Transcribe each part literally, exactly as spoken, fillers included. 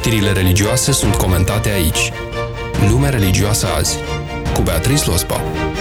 Știrile religioase sunt comentate aici. Lumea religioasă azi, cu Beatrice Lospa.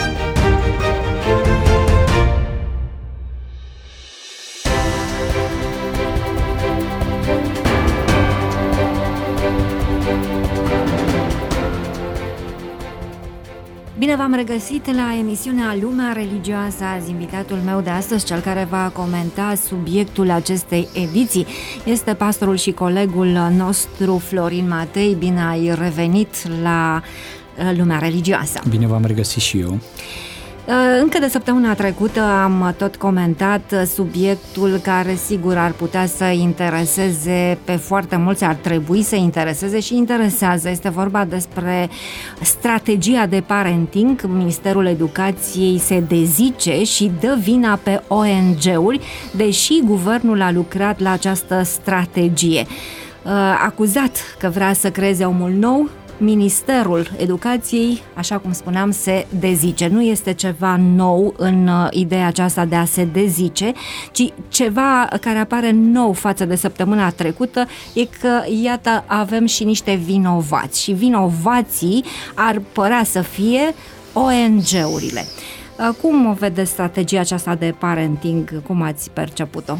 Bine v-am regăsit la emisiunea Lumea Religioasă azi. Invitatul meu de astăzi, cel care va comenta subiectul acestei ediții, este pastorul și colegul nostru Florin Matei. Bine ai revenit la Lumea Religioasă. Bine v-am regăsit și eu. Încă de săptămâna trecută am tot comentat subiectul care sigur ar putea să intereseze pe foarte mulți, ar trebui să intereseze și interesează. Este vorba despre strategia de parenting. Ministerul Educației se dezice și dă vina pe O N G-uri, deși guvernul a lucrat la această strategie. Acuzat că vrea să creeze omul nou, Ministerul Educației, așa cum spuneam, se dezice. Nu este ceva nou în ideea aceasta de a se dezice, ci ceva care apare nou față de săptămâna trecută e că, iată, avem și niște vinovați și vinovații ar părea să fie O N G-urile. Cum o vedeți strategia aceasta de parenting? Cum ați perceput-o?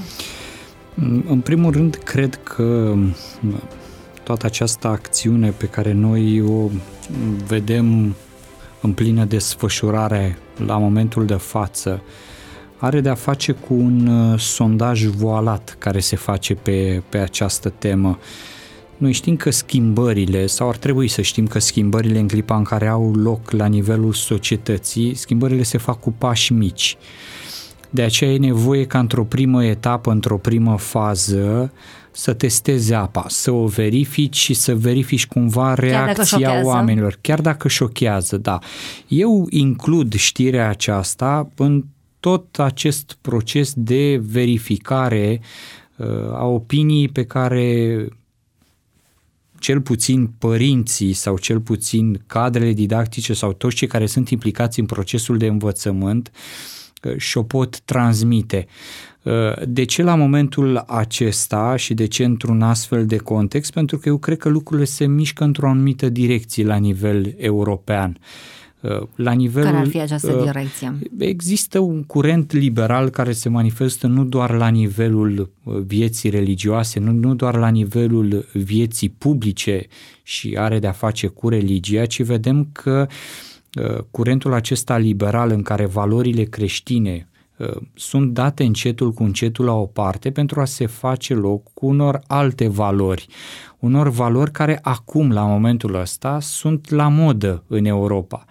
În primul rând, cred că toată această acțiune pe care noi o vedem în plină desfășurare la momentul de față are de-a face cu un sondaj voalat care se face pe, pe această temă. Noi știm că schimbările, sau ar trebui să știm că schimbările în clipa în care au loc la nivelul societății, schimbările se fac cu pași mici. De aceea e nevoie ca într-o primă etapă, într-o primă fază, să testezi apa, să o verifici și să verifici cumva reacția oamenilor, chiar dacă șochează, da. Eu includ știrea aceasta în tot acest proces de verificare uh, a opiniei pe care cel puțin părinții sau cel puțin cadrele didactice sau toți cei care sunt implicați în procesul de învățământ și-o pot transmite. De ce la momentul acesta și de ce într-un astfel de context? Pentru că eu cred că lucrurile se mișcă într-o anumită direcție la nivel european. La nivelul, care ar fi această direcție? Există un curent liberal care se manifestă nu doar la nivelul vieții religioase, nu, nu doar la nivelul vieții publice și are de-a face cu religia, ci vedem că curentul acesta liberal în care valorile creștine sunt date încetul cu încetul la o parte pentru a se face loc cu unor alte valori, unor valori care acum, la momentul ăsta, sunt la modă în Europa.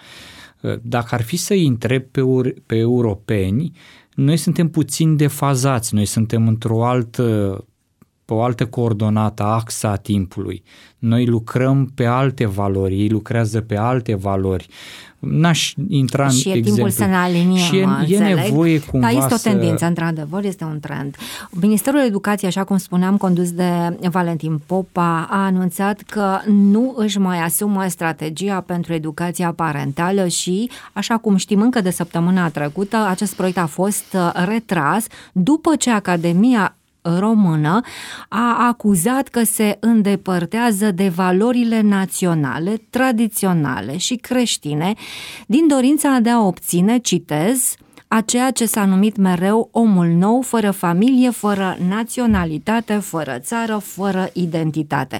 Dacă ar fi să-i întreb pe, pe europeni, noi suntem puțin defazați, noi suntem într-o altă pe o altă coordonată, axa a timpului. Noi lucrăm pe alte valori, ei lucrează pe alte valori. N-aș intra și în e exemplu. Timpul să ne aliniem, și e, e nevoie cumva Dar este o să... tendință, într-adevăr, este un trend. Ministerul Educației, așa cum spuneam, condus de Valentin Popa, a anunțat că nu își mai asumă strategia pentru educația parentală și, așa cum știm încă de săptămâna trecută, acest proiect a fost retras după ce Academia Română a acuzat că se îndepărtează de valorile naționale, tradiționale și creștine din dorința de a obține, citez, a ceea ce s-a numit mereu omul nou, fără familie, fără naționalitate, fără țară, fără identitate.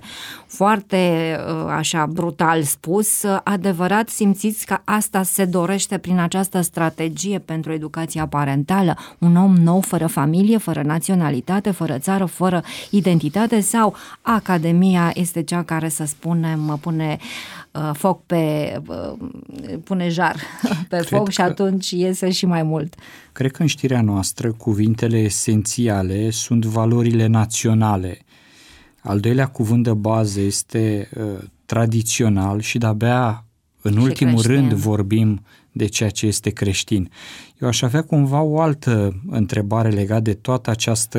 Foarte, așa, brutal spus, adevărat, simțiți că asta se dorește prin această strategie pentru educația parentală? Un om nou, fără familie, fără naționalitate, fără țară, fără identitate, sau Academia este cea care, să spunem, pune foc pe, pune jar pe Cred foc și atunci iese și mai mult? Cred că în știrea noastră cuvintele esențiale sunt valorile naționale. Al doilea cuvânt de bază este uh, tradițional și de-abia în și ultimul creștin. rând vorbim de ceea ce este creștin. Eu aș avea cumva o altă întrebare legată de toată această,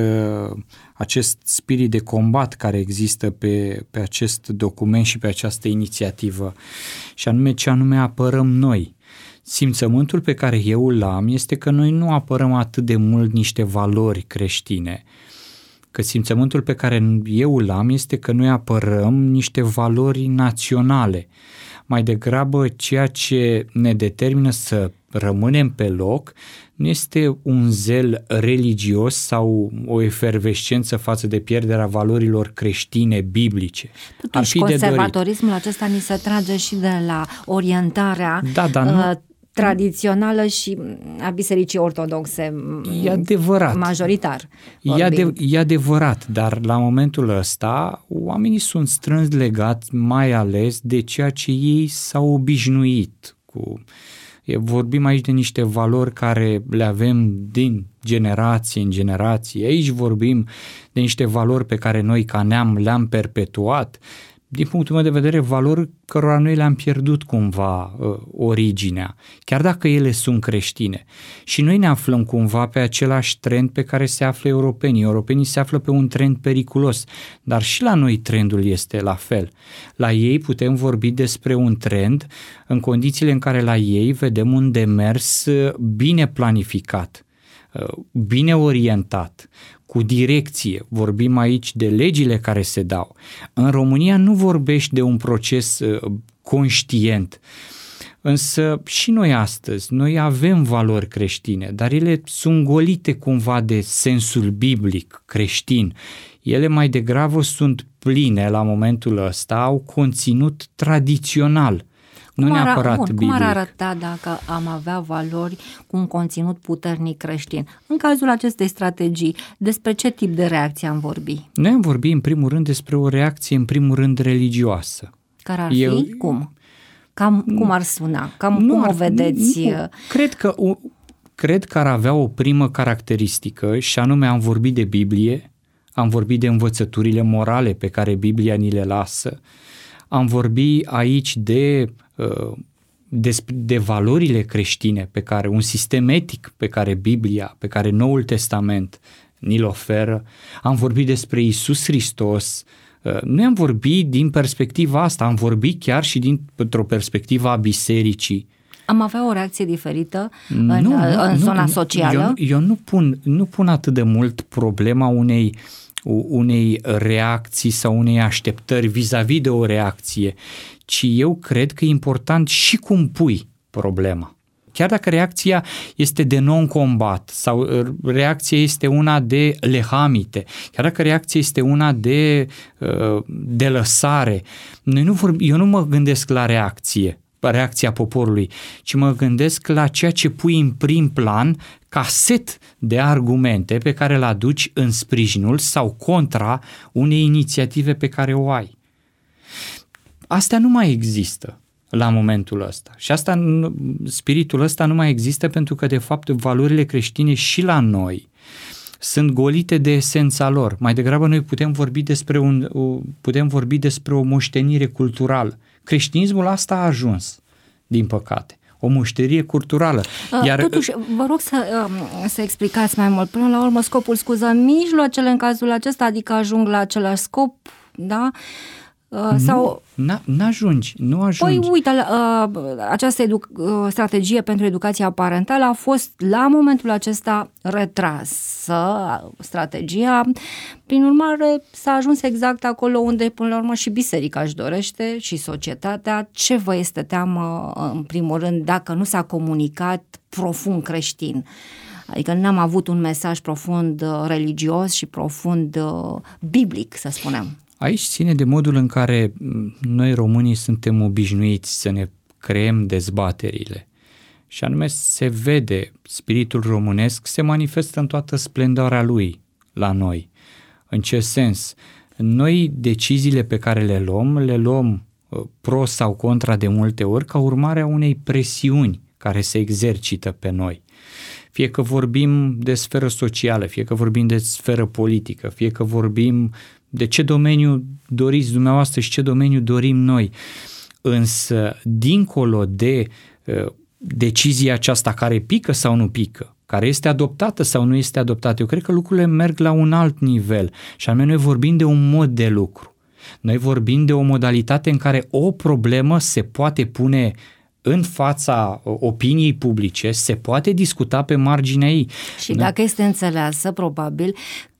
acest spirit de combat care există pe, pe acest document și pe această inițiativă, și anume ce anume apărăm noi. Simțământul pe care eu îl am este că noi nu apărăm atât de mult niște valori creștine, Că simțământul pe care eu îl am este că noi apărăm niște valori naționale. Mai degrabă ceea ce ne determină să rămânem pe loc nu este un zel religios sau o efervescență față de pierderea valorilor creștine, biblice. Totuși, conservatorismul acesta ni se trage și de la orientarea da, dar nu... uh, tradițională și a Bisericii Ortodoxe, e adevărat. Majoritar. E, adev- e adevărat, dar la momentul ăsta oamenii sunt strâns legați mai ales de ceea ce ei s-au obișnuit cu. Vorbim aici de niște valori care le avem din generație în generație. Aici vorbim de niște valori pe care noi ca neam le-am perpetuat. Din punctul meu de vedere, valori cărora noi le-am pierdut cumva uh, originea, chiar dacă ele sunt creștine. Și noi ne aflăm cumva pe același trend pe care se află europenii. Europenii se află pe un trend periculos, dar și la noi trendul este la fel. La ei putem vorbi despre un trend în condițiile în care la ei vedem un demers bine planificat, bine orientat, cu direcție. Vorbim aici de legile care se dau. În România nu vorbești de un proces conștient, însă și noi astăzi, noi avem valori creștine, dar ele sunt golite cumva de sensul biblic creștin. Ele mai degrabă sunt pline la momentul ăsta, au conținut tradițional. Nu cum neapărat bun, biblic. Cum ar arăta dacă am avea valori cu un conținut puternic creștin? În cazul acestei strategii, despre ce tip de reacție am vorbi? Noi am vorbit în primul rând despre o reacție în primul rând religioasă. Care ar fi? Eu, cum? Cam cum ar suna? Cam nu cum ar, o vedeți? Nu, cred că, o, cred că ar avea o primă caracteristică și anume am vorbit de Biblie, am vorbit de învățăturile morale pe care Biblia ni le lasă, am vorbit aici de, de, de valorile creștine pe care, un sistem etic pe care Biblia, pe care Noul Testament ni-l oferă, am vorbit despre Iisus Hristos. Noi am vorbit din perspectiva asta, am vorbit chiar și dintr-o perspectivă a bisericii. Am avea o reacție diferită în, nu, nu, în zona nu, socială? Eu, eu nu, pun, nu pun atât de mult problema unei unei reacții sau unei așteptări vis-a-vis de o reacție, ci eu cred că e important și cum pui problema. Chiar dacă reacția este de non-combat sau reacția este una de lehamite, chiar dacă reacția este una de, de lăsare, noi nu vorb, eu nu mă gândesc la reacție, reacția poporului, ci mă gândesc la ceea ce pui în prim plan ca set de argumente pe care le aduci în sprijinul sau contra unei inițiative pe care o ai. Astea nu mai există la momentul ăsta și asta, spiritul ăsta nu mai există pentru că de fapt valorile creștine și la noi sunt golite de esența lor. Mai degrabă noi putem vorbi despre, un, putem vorbi despre o moștenire culturală. Creștinismul asta a ajuns, din păcate. O moșterie culturală. Iar... Totuși, vă rog să, să explicați mai mult. Până la urmă, scopul scuză mijloacele în cazul acesta, adică ajung la același scop, da? Nu, Sau... n-ajungi, nu ajungi. Păi uite, această edu- strategie pentru educația parentală a fost la momentul acesta retrasă, strategia, prin urmare s-a ajuns exact acolo unde până la urmă și biserica își dorește și societatea. Ce vă este teamă în primul rând dacă nu s-a comunicat profund creștin? Adică n-am avut un mesaj profund religios și profund biblic, să spunem. Aici ține de modul în care noi românii suntem obișnuiți să ne creăm dezbaterile și anume se vede, spiritul românesc se manifestă în toată splendoarea lui la noi. În ce sens? Noi deciziile pe care le luăm, le luăm pro sau contra de multe ori ca urmare a unei presiuni care se exercită pe noi. Fie că vorbim de sferă socială, fie că vorbim de sferă politică, fie că vorbim de ce domeniu doriți dumneavoastră și ce domeniu dorim noi. Însă, dincolo de uh, decizia aceasta care pică sau nu pică, care este adoptată sau nu este adoptată, eu cred că lucrurile merg la un alt nivel și anume noi vorbim de un mod de lucru. Noi vorbim de o modalitate în care o problemă se poate pune în fața opiniei publice, se poate discuta pe marginea ei. Și dacă este înțeleasă, probabil,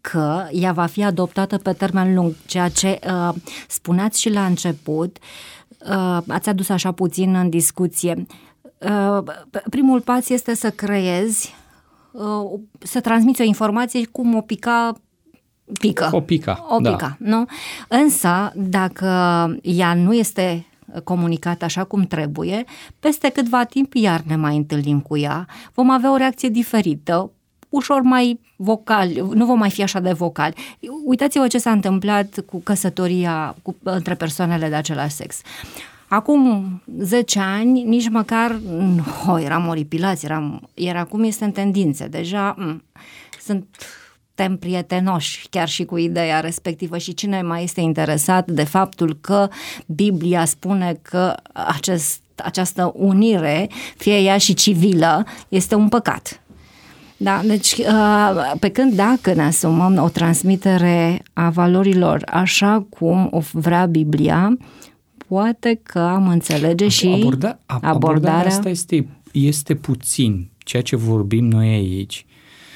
că ea va fi adoptată pe termen lung, ceea ce uh, spuneați și la început, uh, ați adus așa puțin în discuție. Uh, primul pas este să creezi, uh, să transmiți o informație cum o pica pică. O pica, o pica, da. Nu? Însă, dacă ea nu este comunicat așa cum trebuie, peste câtva timp iar ne mai întâlnim cu ea, vom avea o reacție diferită, ușor mai vocali, nu vom mai fi așa de vocali. Uitați-vă ce s-a întâmplat cu căsătoria cu, între persoanele de același sex. Acum zece ani, nici măcar, oh, eram oripilați, eram, iar acum este în tendințe. Deja m- sunt tem prietenoși chiar și cu ideea respectivă și cine mai este interesat de faptul că Biblia spune că acest, această unire, fie ea și civilă, este un păcat. Da, deci pe când dacă ne asumăm o transmitere a valorilor așa cum o vrea Biblia, poate că am înțelege și Aborda, abordarea, abordarea asta este, este puțin ceea ce vorbim noi aici.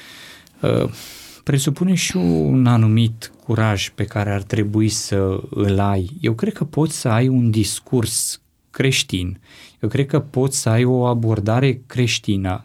Uh, presupune și un anumit curaj pe care ar trebui să îl ai. Eu cred că poți să ai un discurs creștin. Eu cred că poți să ai o abordare creștină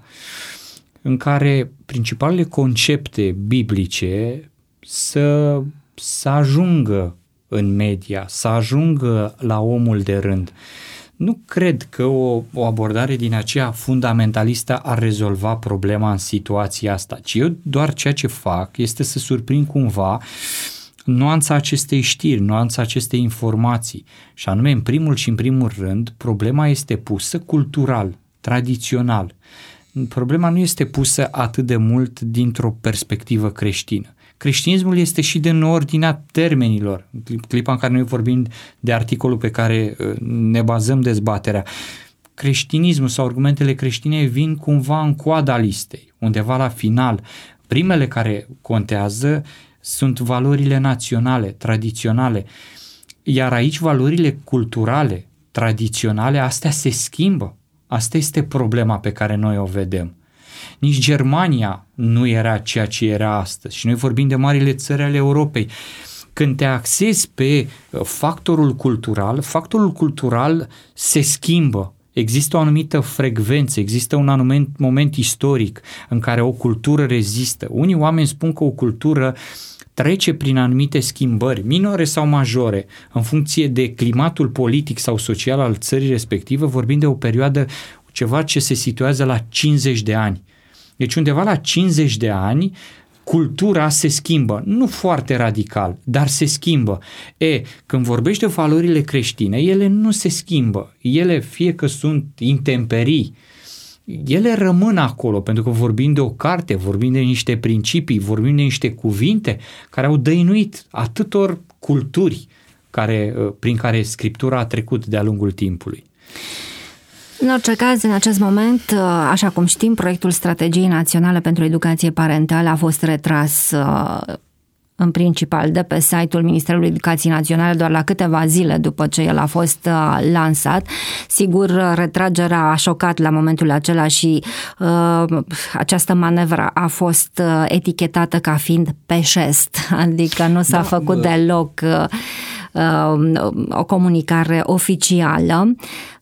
în care principalele concepte biblice să, să ajungă în media, să ajungă la omul de rând. Nu cred că o, o abordare din aceea fundamentalistă ar rezolva problema în situația asta, ci eu doar ceea ce fac este să surprind cumva nuanța acestei știri, nuanța acestei informații. Și anume, în primul și în primul rând, problema este pusă cultural, tradițional. Problema nu este pusă atât de mult dintr-o perspectivă creștină. Creștinismul este și de în ordinea termenilor. Clipa în care noi vorbim de articolul pe care ne bazăm dezbaterea. Creștinismul sau argumentele creștine vin cumva în coada listei, undeva la final. Primele care contează sunt valorile naționale, tradiționale. Iar aici valorile culturale, tradiționale, astea se schimbă. Asta este problema pe care noi o vedem. Nici Germania nu era ceea ce era astăzi și noi vorbim de marile țări ale Europei. Când te axezi pe factorul cultural, factorul cultural se schimbă. Există o anumită frecvență, există un anumit moment istoric în care o cultură rezistă. Unii oameni spun că o cultură trece prin anumite schimbări, minore sau majore, în funcție de climatul politic sau social al țării respective, vorbim de o perioadă, ceva ce se situează la cincizeci de ani. Deci undeva la cincizeci de ani, cultura se schimbă, nu foarte radical, dar se schimbă. E, când vorbești de valorile creștine, ele nu se schimbă, ele fie că sunt intemperii, ele rămân acolo, pentru că vorbim de o carte, vorbim de niște principii, vorbim de niște cuvinte care au dăinuit atâtor culturi care, prin care Scriptura a trecut de-a lungul timpului. În orice caz, în acest moment, așa cum știm, proiectul Strategiei Naționale pentru Educație Parentală a fost retras în principal de pe site-ul Ministerului Educației Naționale doar la câteva zile după ce el a fost lansat. Sigur, retragerea a șocat la momentul acela și uh, această manevră a fost uh, etichetată ca fiind peșest, adică nu s-a da, făcut bă. deloc uh, uh, o comunicare oficială.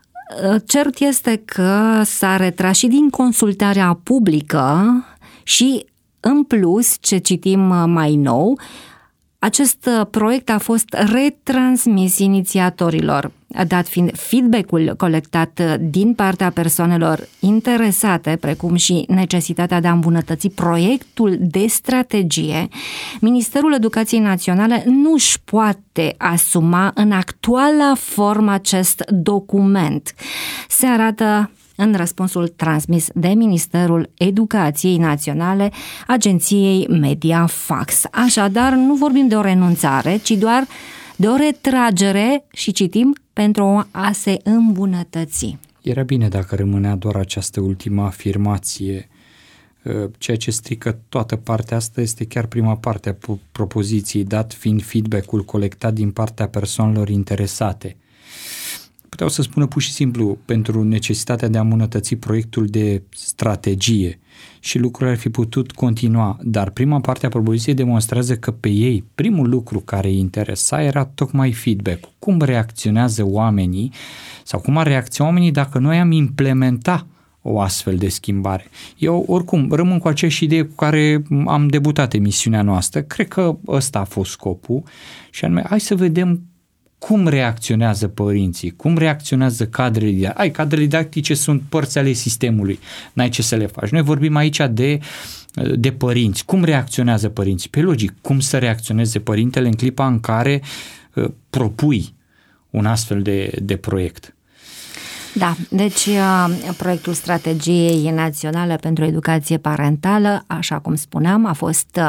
Cert este că s-a retras și din consultarea publică și, în plus, ce citim mai nou, acest proiect a fost retransmis inițiatorilor, dat fiind feedback-ul colectat din partea persoanelor interesate, precum și necesitatea de a îmbunătăți proiectul de strategie. Ministerul Educației Naționale nu își poate asuma în actuala formă acest document. Se arată în răspunsul transmis de Ministerul Educației Naționale agenției Mediafax. Așadar, nu vorbim de o renunțare, ci doar de o retragere și citim pentru a se îmbunătăți. Era bine dacă rămânea doar această ultimă afirmație. Ceea ce strică toată partea asta este chiar prima parte a propoziției, dat fiind feedback-ul colectat din partea persoanelor interesate. puteau să spună pur și simplu pentru necesitatea de a îmbunătăți proiectul de strategie și lucrurile ar fi putut continua, dar prima parte a propoziției demonstrează că pe ei primul lucru care îi interesa era tocmai feedback. Cum reacționează oamenii sau cum ar reacționa oamenii dacă noi am implementa o astfel de schimbare. Eu oricum rămân cu aceeași idee cu care am debutat emisiunea noastră. Cred că ăsta a fost scopul și anume hai să vedem cum reacționează părinții, cum reacționează cadrele didactice. Ai, cadrele didactice sunt părți ale sistemului, n-ai ce să le faci. Noi vorbim aici de, de părinți. Cum reacționează părinții? Pe logic, cum să reacționeze părintele în clipa în care uh, propui un astfel de, de proiect. Da, deci proiectul Strategiei Naționale pentru Educație Parentală, așa cum spuneam, a fost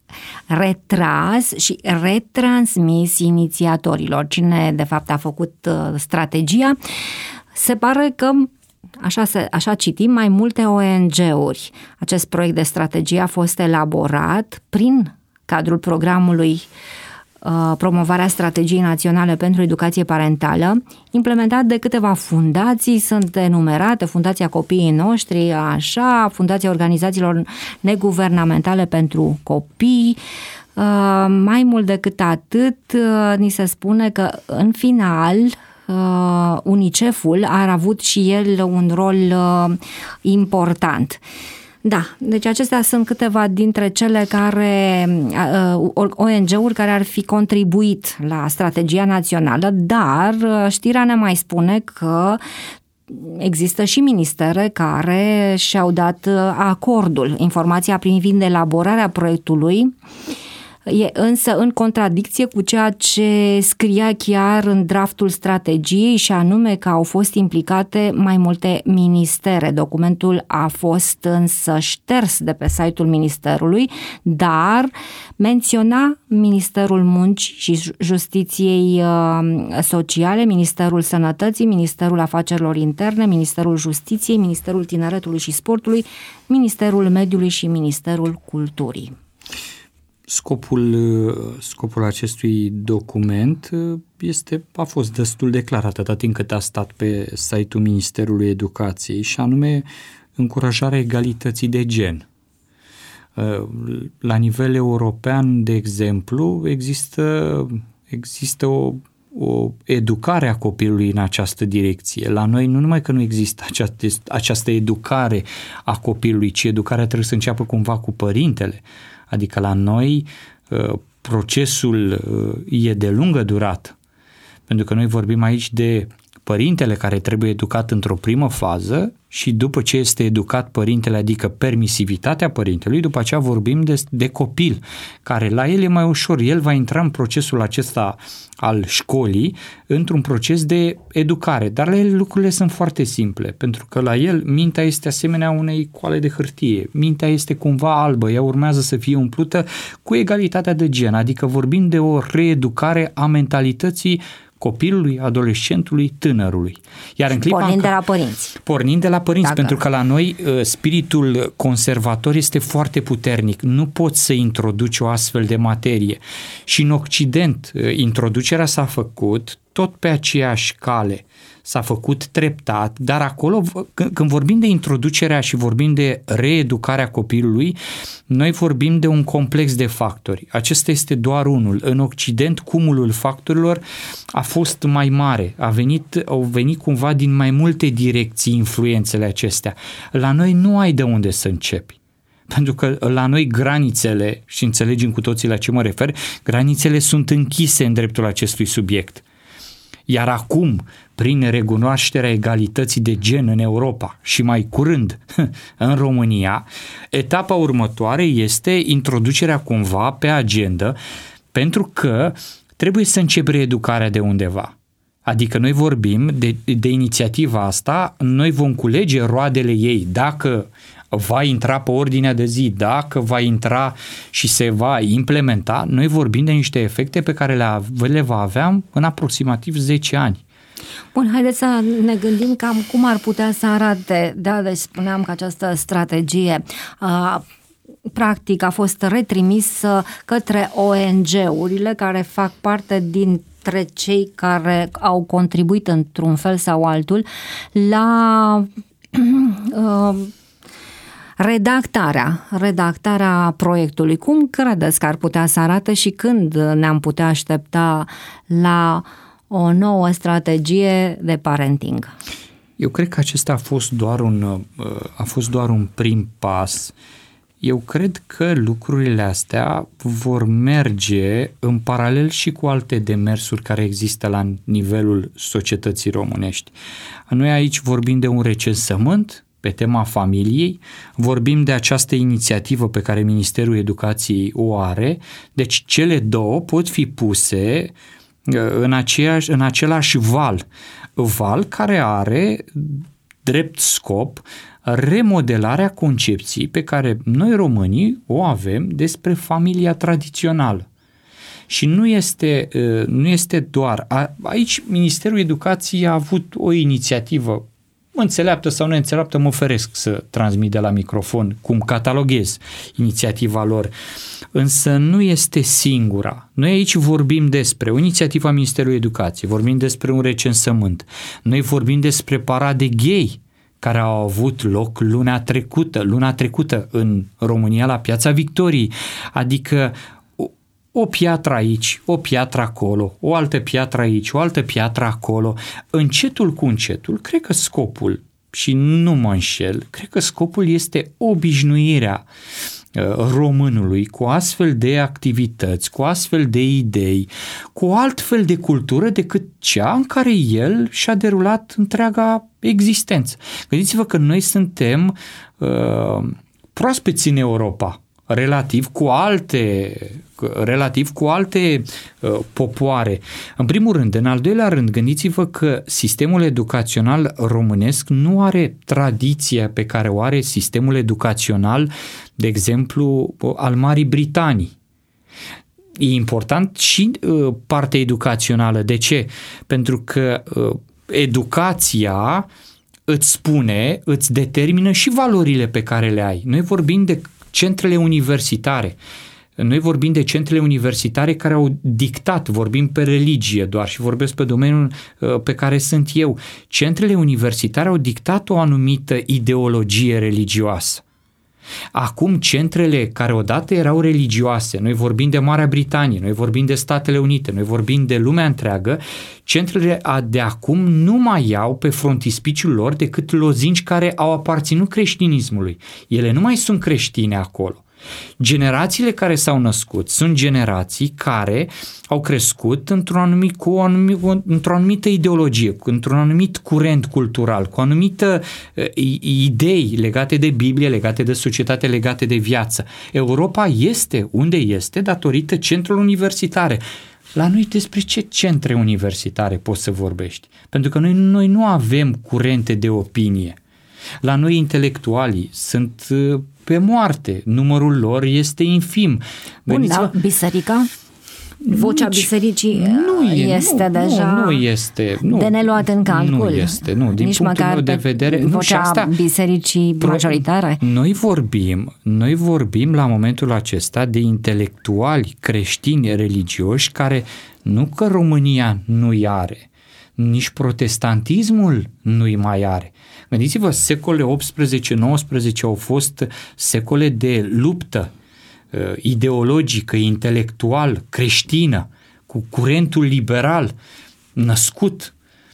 retras și retransmis inițiatorilor. Cine de fapt a făcut strategia? Se pare că Așa, se, așa citim, mai multe O N G-uri. Acest proiect de strategie a fost elaborat prin cadrul programului Promovarea Strategiei Naționale pentru Educație Parentală, implementat de câteva fundații, sunt enumerate, Fundația Copiii Noștri, așa, Fundația Organizațiilor Neguvernamentale pentru Copii. Mai mult decât atât, ni se spune că în final UNICEF-ul a avut și el un rol important. Da, deci acestea sunt câteva dintre cele care, O N G-uri care ar fi contribuit la strategia națională, dar știrea ne mai spune că există și ministere care și-au dat acordul. Informația privind elaborarea proiectului e însă în contradicție cu ceea ce scria chiar în draftul strategiei și anume că au fost implicate mai multe ministere. Documentul a fost însă șters de pe site-ul ministerului, dar menționa Ministerul Muncii și Justiției Sociale, Ministerul Sănătății, Ministerul Afacerilor Interne, Ministerul Justiției, Ministerul Tineretului și Sportului, Ministerul Mediului și Ministerul Culturii. Scopul, scopul acestui document este, a fost destul de clar atâta timp cât a stat pe site-ul Ministerului Educației și anume încurajarea egalității de gen. La nivel european, de exemplu, există, există o, o educare a copilului în această direcție. La noi nu numai că nu există această, această educare a copilului, ci educarea trebuie să înceapă cumva cu părintele. Adică la noi procesul e de lungă durată, pentru că noi vorbim aici de părintele care trebuie educat într-o primă fază și după ce este educat părintele, adică permisivitatea părintelui, după aceea vorbim de, de copil, care la el e mai ușor, el va intra în procesul acesta al școlii, într-un proces de educare, dar la el lucrurile sunt foarte simple, pentru că la el mintea este asemenea unei coale de hârtie, mintea este cumva albă, ea urmează să fie umplută cu egalitatea de gen, adică vorbim de o reeducare a mentalității copilului, adolescentului, tânărului. Iar în clipa pornind de la părinți. Pornind de la părinți, Dacă... pentru că la noi spiritul conservator este foarte puternic. Nu poți să introduci o astfel de materie. Și în Occident, introducerea s-a făcut tot pe aceeași cale. S-a făcut treptat, dar acolo, când vorbim de introducerea și vorbim de reeducarea copilului, noi vorbim de un complex de factori. Acesta este doar unul. În Occident, cumulul factorilor a fost mai mare. A venit, au venit cumva din mai multe direcții influențele acestea. La noi nu ai de unde să începi. Pentru că la noi granițele, și înțelegem cu toții la ce mă refer, granițele sunt închise în dreptul acestui subiect. Iar acum, prin recunoașterea egalității de gen în Europa și mai curând în România, etapa următoare este introducerea cumva pe agenda, pentru că trebuie să începi reeducarea de undeva. Adică noi vorbim de, de inițiativa asta, noi vom culege roadele ei, dacă va intra pe ordinea de zi, dacă va intra și se va implementa, noi vorbim de niște efecte pe care le, le va avea în aproximativ zece ani. Bun, haideți să ne gândim cam cum ar putea să arate. Da, deci spuneam că această strategie uh, practic a fost retrimisă către O N G-urile care fac parte din dintre cei care au contribuit într-un fel sau altul la uh, redactarea, redactarea proiectului. Cum credeți că ar putea să arate și când ne-am putea aștepta la o nouă strategie de parenting? Eu cred că acesta a fost doar un, a fost doar un prim pas. Eu cred că lucrurile astea vor merge în paralel și cu alte demersuri care există la nivelul societății românești. Noi aici vorbim de un recensământ pe tema familiei, vorbim de această inițiativă pe care Ministerul Educației o are, deci cele două pot fi puse în, aceeași, în același val, val care are drept scop remodelarea concepției pe care noi românii o avem despre familia tradițională. Și nu este, nu este doar, aici Ministerul Educației a avut o inițiativă înțeleaptă sau neînțeleaptă, mă feresc să transmit de la microfon cum cataloghez inițiativa lor, însă nu este singura. Noi aici vorbim despre o inițiativă a Ministerului Educației, vorbim despre un recensământ, noi vorbim despre parade gay care au avut loc luna trecută, luna trecută în România la Piața Victoriei, adică o piatră aici, o piatră acolo, o altă piatră aici, o altă piatră acolo. Încetul cu încetul, cred că scopul, și nu mă înșel, cred că scopul este obișnuirea românului cu astfel de activități, cu astfel de idei, cu o altfel de cultură decât cea în care el și-a derulat întreaga existență. Gândiți-vă că noi suntem uh, proaspeți în Europa, relativ cu alte, relativ cu alte uh, popoare. În primul rând, în al doilea rând, gândiți-vă că sistemul educațional românesc nu are tradiția pe care o are sistemul educațional, de exemplu, al Marii Britanii. E important și uh, partea educațională. De ce? Pentru că uh, educația îți spune, îți determină și valorile pe care le ai. Noi vorbim de centrele universitare. Noi vorbim de centrele universitare care au dictat, vorbim pe religie doar și vorbesc pe domeniul pe care sunt eu. Centrele universitare au dictat o anumită ideologie religioasă. Acum centrele care odată erau religioase, noi vorbim de Marea Britanie, noi vorbim de Statele Unite, noi vorbim de lumea întreagă, centrele de acum nu mai iau pe frontispiciul lor decât lozinci care au aparținut creștinismului. Ele nu mai sunt creștine acolo. Generațiile care s-au născut sunt generații care au crescut într-o, anumit, cu o anumit, într-o anumită ideologie, într-un anumit curent cultural, cu o anumită uh, idei legate de Biblie, legate de societate, legate de viață. Europa este unde este datorită centrelor universitare. La noi despre ce centre universitare poți să vorbești? Pentru că noi, noi nu avem curente de opinie. La noi intelectualii sunt pe moarte, numărul lor este infim. Bun, da, biserica? Vocea bisericii nu e, este nu, deja nu, nu este, nu, de neluat în calcul. Nu este, nu, din nici punctul măcar meu de vedere. vocea nu, și asta, bisericii majoritare. Noi vorbim, noi vorbim la momentul acesta de intelectuali creștini religioși care nu că România nu-i are, nici protestantismul nu-i mai are. Gândiți-vă, secolele optsprezece nouăsprezece au fost secole de luptă uh, ideologică, intelectual, creștină, cu curentul liberal născut.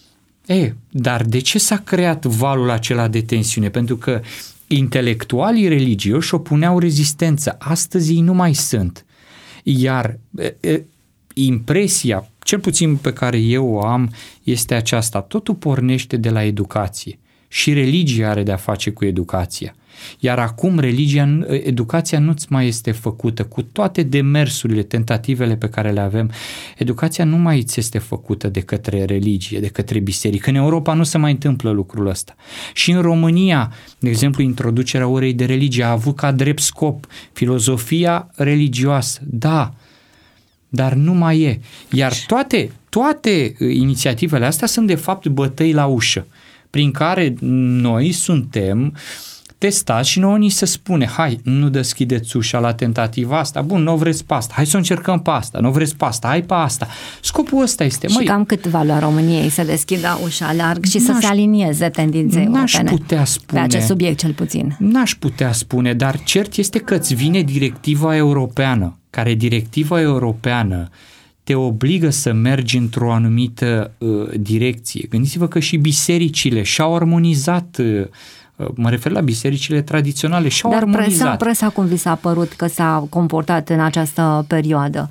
E, dar de ce s-a creat valul acela de tensiune? Pentru că intelectualii religioși opuneau rezistență. Astăzi ei nu mai sunt. Iar e, e, impresia, cel puțin pe care eu o am, este aceasta. Totul pornește de la educație. Și religia are de-a face cu educația. Iar acum religia, educația nu-ți mai este făcută cu toate demersurile, tentativele pe care le avem. Educația nu mai ți este făcută de către religie, de către biserică. În Europa nu se mai întâmplă lucrul ăsta. Și în România, de exemplu, introducerea orei de religie a avut ca drept scop filozofia religioasă. Da, dar nu mai e. Iar toate, toate inițiativele astea sunt de fapt bătăi la ușă, prin care noi suntem testat și nouă ni se spune, hai, nu deschideți ușa la tentativa asta, bun, nu vreți pe asta, hai să o încercăm pe asta, nu vreți pe asta, hai pe asta. Scopul ăsta este. Și măi, cam cât va lua României să deschidă ușa larg și să se alinieze tendinței n-aș europene putea spune, pe acest subiect cel puțin? N-aș putea spune, dar cert este că îți vine directiva europeană, care directiva europeană te obligă să mergi într-o anumită uh, direcție. Gândiți-vă că și bisericile și-au armonizat, uh, mă refer la bisericile tradiționale, și-au Dar armonizat. Dar presa, presa cum vi s-a părut că s-a comportat în această perioadă?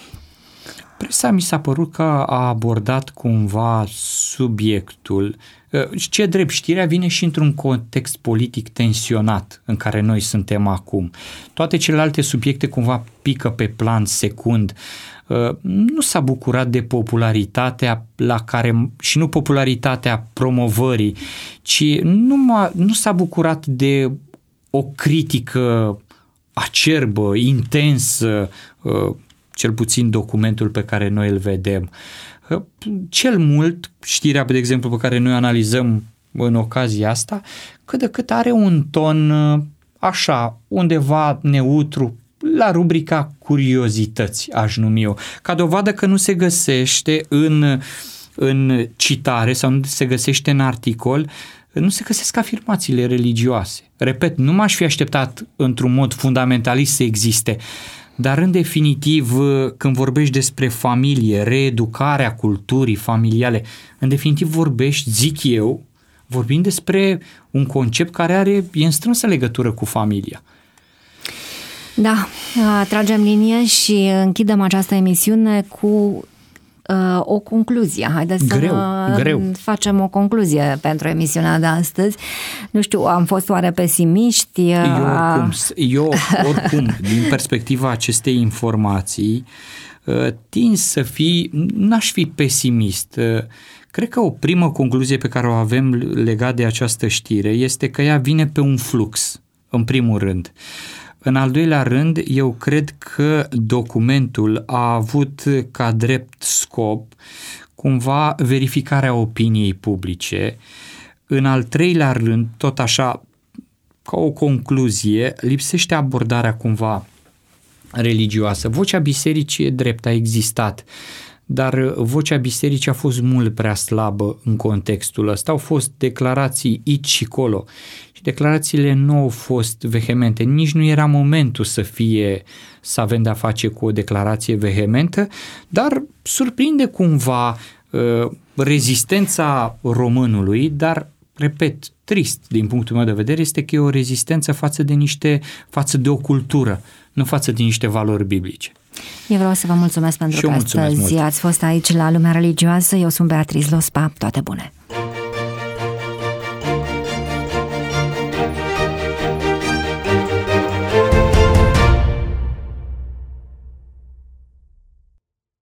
Presa mi s-a părut că a abordat cumva subiectul. Ce drept, știrea vine și într-un context politic tensionat în care noi suntem acum. Toate celelalte subiecte cumva pică pe plan secund. Nu s-a bucurat de popularitatea la care, și nu popularitatea promovării, ci nu, m-a, nu s-a bucurat de o critică acerbă, intensă, cel puțin documentul pe care noi îl vedem. Cel mult, știrea, de exemplu, pe care noi analizăm în ocazia asta, cât de cât are un ton așa, undeva neutru, la rubrica curiozități, aș numi eu, ca dovadă că nu se găsește în, în citare sau nu se găsește în articol, nu se găsesc afirmațiile religioase. Repet, nu m-aș fi așteptat într-un mod fundamentalist să existe, dar în definitiv, când vorbești despre familie, reeducarea culturii familiale, în definitiv vorbești, zic eu, vorbim despre un concept care are, e în strânsă legătură cu familia. Da, tragem linie și închidem această emisiune cu uh, o concluzie. Haideți greu, să greu. facem o concluzie pentru emisiunea de astăzi. Nu știu, am fost oare pesimiști? Eu oricum, eu, oricum din perspectiva acestei informații, tind să fi, n-aș fi pesimist. Cred că o primă concluzie pe care o avem legat de această știre este că ea vine pe un flux, în primul rând. În al doilea rând, eu cred că documentul a avut ca drept scop cumva verificarea opiniei publice. În al treilea rând, tot așa, ca o concluzie, lipsește abordarea cumva religioasă. Vocea bisericii e drept, a existat, dar vocea bisericii a fost mult prea slabă în contextul ăsta. Au fost declarații aici și colo și declarațiile nu au fost vehemente. Nici nu era momentul să fie, să avem de-a face cu o declarație vehementă, dar surprinde cumva uh, rezistența românului, dar, repet, trist din punctul meu de vedere, este că e o rezistență față de niște, față de o cultură, nu față de niște valori biblice. Eu vreau să vă mulțumesc pentru că astăzi ați fost aici la Lumea Religioasă. Eu sunt Beatriz Lospa. Toate bune!